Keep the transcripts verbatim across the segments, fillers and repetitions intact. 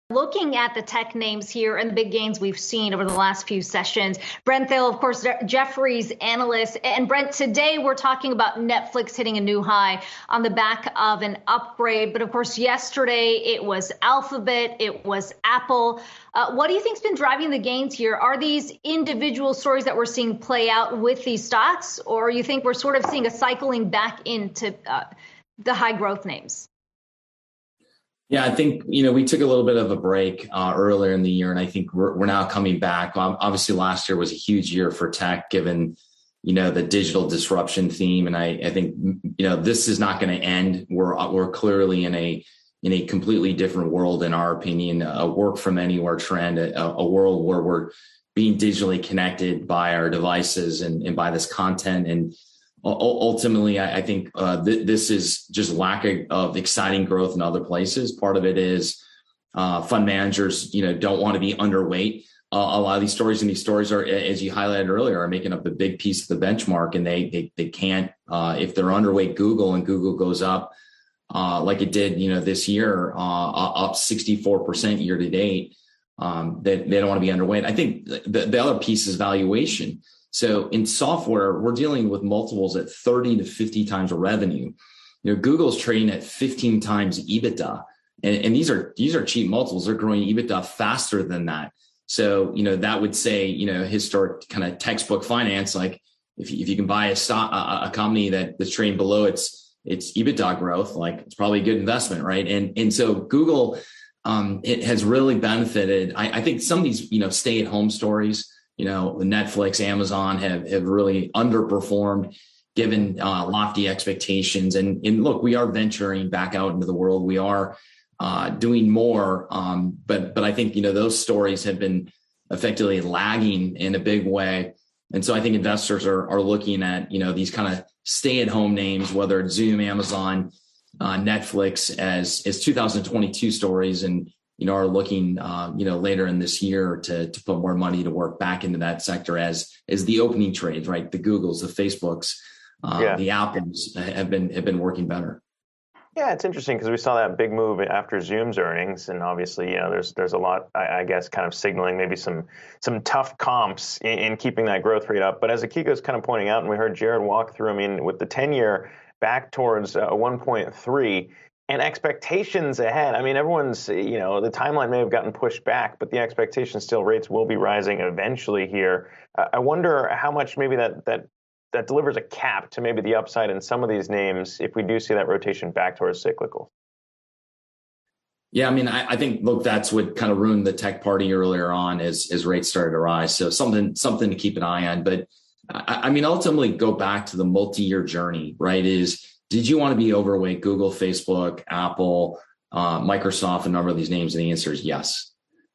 Looking at the tech names here and the big gains we've seen over the last few sessions, Brent Thill, of course, Jefferies analyst. And Brent, today we're talking about Netflix hitting a new high on the back of an upgrade. But of course, yesterday it was Alphabet, it was Apple. Uh, what do you think's been driving the gains here? Are these individual stories that we're seeing play out with these stocks, or you think we're sort of seeing a cycling back into uh, the high growth names? Yeah, I think, you know, we took a little bit of a break uh, earlier in the year, and I think we're, we're now coming back. Um, obviously, last year was a huge year for tech, given, you know, the digital disruption theme. And I, I think, you know, this is not going to end. We're we're clearly in a in a completely different world, in our opinion, a work from anywhere trend, a, a world where we're being digitally connected by our devices and, and by this content. And ultimately, I think uh, th- this is just lack of, of exciting growth in other places. Part of it is uh, fund managers, you know, don't want to be underweight. Uh, a lot of these stories, and these stories are, as you highlighted earlier, are making up a big piece of the benchmark, and they they they can't uh, if they're underweight Google and Google goes up uh, like it did, you know, this year, uh, up sixty-four percent year to date. Um, they they don't want to be underweight. I think the, the other piece is valuation. So in software, we're dealing with multiples at thirty to fifty times revenue. You know, Google's trading at fifteen times EBITDA. And, and these are these are cheap multiples. They're growing EBITDA faster than that. So, you know, that would say, you know, historic kind of textbook finance, like if you, if you can buy a stock, a, a company that, that's trading below its its EBITDA growth, like it's probably a good investment, right? And and so Google, um, it has really benefited. I, I think some of these, you know, stay at home stories, you know, Netflix, Amazon have, have really underperformed given uh, lofty expectations. And, and look, we are venturing back out into the world. We are uh, doing more. Um, but but I think, you know, those stories have been effectively lagging in a big way. And so I think investors are are looking at, you know, these kind of stay at home names, whether it's Zoom, Amazon, uh, Netflix as, as two thousand twenty-two stories, and you know, are looking, uh, you know, later in this year to to put more money to work back into that sector as as the opening trades, right? The Googles, the Facebooks, uh, yeah. the Apples have been have been working better. Yeah, it's interesting because we saw that big move after Zoom's earnings, and obviously, you know, there's there's a lot, I, I guess, kind of signaling maybe some some tough comps in, in keeping that growth rate up. But as Akiko's kind of pointing out, and we heard Jared walk through, I mean, with the ten-year back towards uh, one point three. And expectations ahead. I mean, everyone's, you know, the timeline may have gotten pushed back, but the expectation still rates will be rising eventually here. Uh, I wonder how much maybe that that that delivers a cap to maybe the upside in some of these names if we do see that rotation back towards cyclical. Yeah, I mean, I, I think, look, that's what kind of ruined the tech party earlier on as, as rates started to rise. So something something to keep an eye on. But I, I mean, ultimately go back to the multi-year journey, right, is did you want to be overweight Google, Facebook, Apple, uh, Microsoft, a number of these names? And the answer is yes.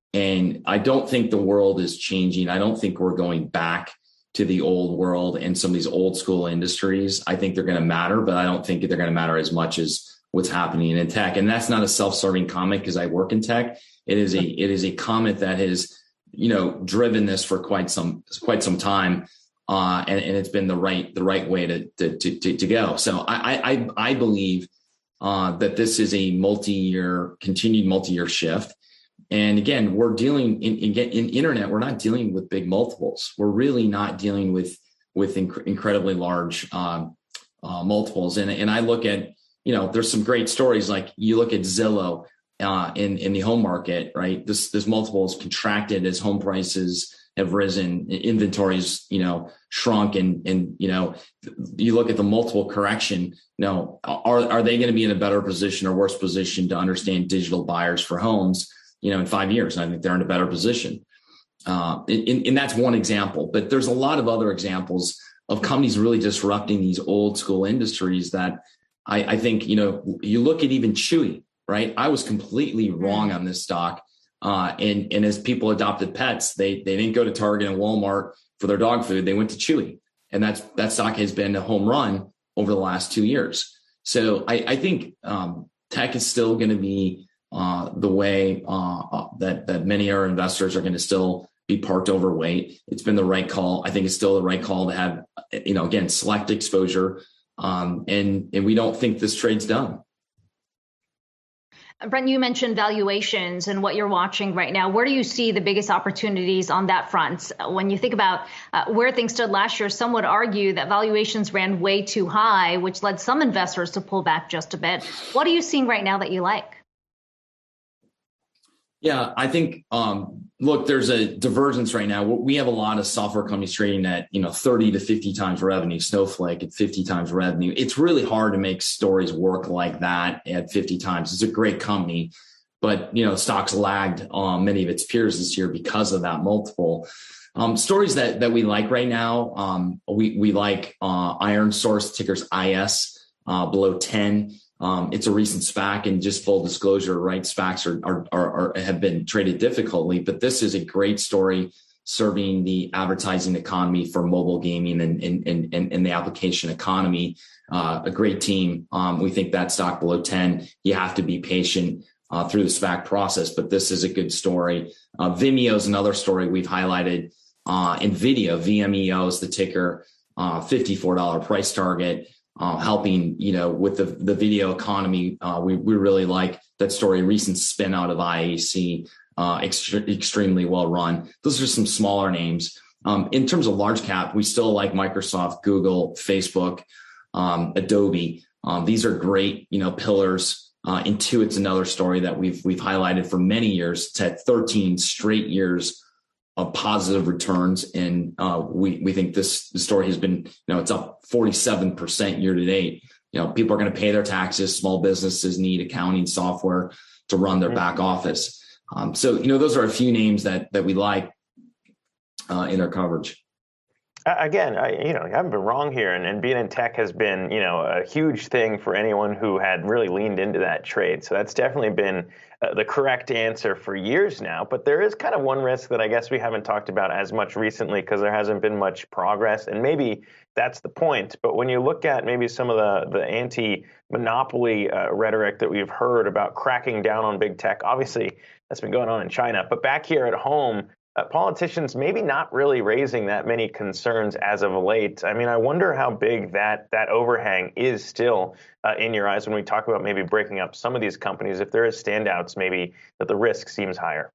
And I don't think the world is changing. I don't think we're going back to the old world and some of these old school industries. I think they're going to matter, but I don't think they're going to matter as much as what's happening in tech. And that's not a self-serving comment because I work in tech. It is a it is a comment that has, you know, driven this for quite some quite some time. Uh, and, and it's been the right the right way to to to, to go. So I I I believe uh, that this is a multi-year, continued multi-year shift. And again, we're dealing in, in in internet. We're not dealing with big multiples. We're really not dealing with with inc- incredibly large um, uh, multiples. And and I look at, you know, there's some great stories. Like you look at Zillow uh, in in the home market, right? This this multiple is contracted as home prices have risen, inventories, you know, shrunk, and and you know, you look at the multiple correction. You know, are are they going to be in a better position or worse position to understand digital buyers for homes, you know, in five years? And I think they're in a better position. Uh, and, and that's one example, but there's a lot of other examples of companies really disrupting these old school industries that I, I think, you know, you look at even Chewy, right? I was completely wrong on this stock. Uh, and, and as people adopted pets, they, they didn't go to Target and Walmart for their dog food. They went to Chewy, and that's, that stock has been a home run over the last two years. So I, I think, um, tech is still going to be, uh, the way, uh, uh, that, that many of our investors are going to still be parked overweight. It's been the right call. I think it's still the right call to have, you know, again, select exposure. Um, and, and we don't think this trade's done. Brent, you mentioned valuations and what you're watching right now. Where do you see the biggest opportunities on that front? When you think about uh, where things stood last year, some would argue that valuations ran way too high, which led some investors to pull back just a bit. What are you seeing right now that you like? Yeah, I think, um, look, there's a divergence right now. We have a lot of software companies trading at, you know, thirty to fifty times revenue, Snowflake at fifty times revenue. It's really hard to make stories work like that at fifty times. It's a great company, but, you know, stocks lagged um, many of its peers this year because of that multiple. Um, stories that, that we like right now, um, we, we like uh, ironSource, ticker's I S, uh, below ten. Um, it's a recent SPAC, and just full disclosure, right? SPACs are, are, are, are have been traded difficultly, but this is a great story serving the advertising economy for mobile gaming and, and, and, and the application economy. Uh, a great team. Um, we think that stock below ten, you have to be patient uh, through the SPAC process, but this is a good story. Uh, Vimeo is another story we've highlighted. Uh, NVIDIA, V M E O is the ticker, uh, fifty-four dollars price target. Uh, helping, you know, with the, the video economy. Uh, we, we really like that story. Recent spin out of I A C, uh, ext- extremely well run. Those are some smaller names. Um, in terms of large cap, we still like Microsoft, Google, Facebook, um, Adobe. Um, these are great, you know, pillars. Uh, Intuit's another story that we've, we've highlighted for many years. It's had thirteen straight years of positive returns. And uh, we, we think this, this story has been, you know, it's up forty-seven percent year to date. You know, people are going to pay their taxes. Small businesses need accounting software to run their back office. Um, so, you know, those are a few names that, that we like uh, in our coverage. Again, I, you know, I haven't been wrong here, and, and being in tech has been, you know, a huge thing for anyone who had really leaned into that trade. So that's definitely been uh, the correct answer for years now. But there is kind of one risk that I guess we haven't talked about as much recently because there hasn't been much progress, and maybe that's the point. But when you look at maybe some of the, the anti-monopoly uh, rhetoric that we've heard about cracking down on big tech, obviously that's been going on in China. But back here at home, Uh, politicians maybe not really raising that many concerns as of late. I mean, I wonder how big that that overhang is still uh, in your eyes when we talk about maybe breaking up some of these companies. If there is standouts, maybe that the risk seems higher.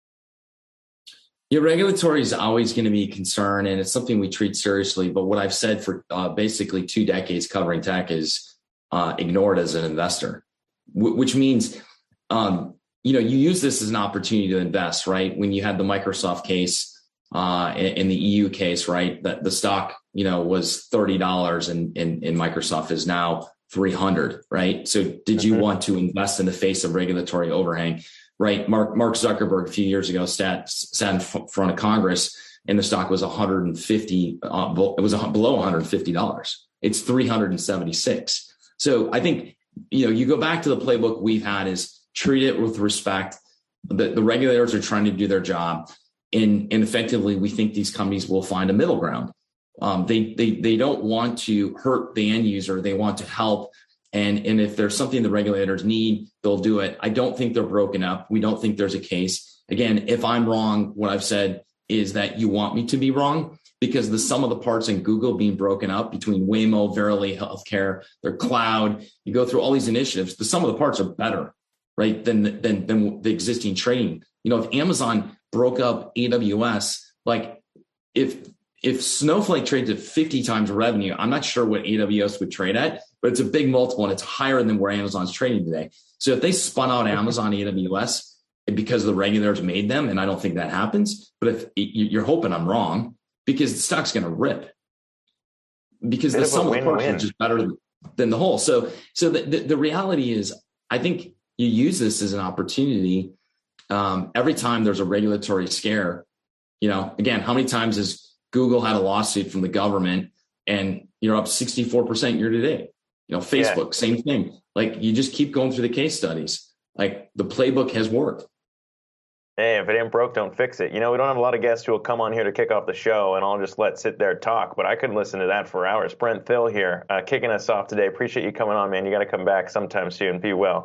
Yeah, regulatory is always going to be a concern, and it's something we treat seriously. But what I've said for uh, basically two decades covering tech is uh, ignore it as an investor, w- which means um, you know, you use this as an opportunity to invest, right? When you had the Microsoft case uh, in the E U case, right, that the stock, you know, was thirty dollars and, and, and Microsoft is now three hundred, right? So did you mm-hmm. want to invest in the face of regulatory overhang, right? Mark, Mark Zuckerberg a few years ago sat, sat in front of Congress and the stock was one hundred fifty, uh, it was below one hundred fifty dollars. It's three hundred seventy-six. So I think, you know, you go back to the playbook we've had is treat it with respect. The, the regulators are trying to do their job. And, and effectively, we think these companies will find a middle ground. Um, they, they, they don't want to hurt the end user. They want to help. And, and if there's something the regulators need, they'll do it. I don't think they're broken up. We don't think there's a case. Again, if I'm wrong, what I've said is that you want me to be wrong, because the sum of the parts in Google being broken up between Waymo, Verily Healthcare, their cloud, you go through all these initiatives, the sum of the parts are better, right, than, than, than the existing trading. You know, if Amazon broke up A W S, like if if Snowflake trades at fifty times revenue, I'm not sure what A W S would trade at, but it's a big multiple and it's higher than where Amazon's trading today. So if they spun out Amazon A W S because the regulators made them, and I don't think that happens, but if you're hoping I'm wrong, because the stock's going to rip, because the sum of the parts is just better than the whole. So, so the, the, the reality is, I think you use this as an opportunity. Um, every time there's a regulatory scare, you know, again, how many times has Google had a lawsuit from the government and you're up sixty-four percent year to date? You know, Facebook, yeah. Same thing. Like you just keep going through the case studies. Like the playbook has worked. Hey, if it ain't broke, don't fix it. You know, we don't have a lot of guests who will come on here to kick off the show and I'll just let sit there talk, but I could listen to that for hours. Brent Thill here, uh, kicking us off today. Appreciate you coming on, man. You got to come back sometime soon. Be well.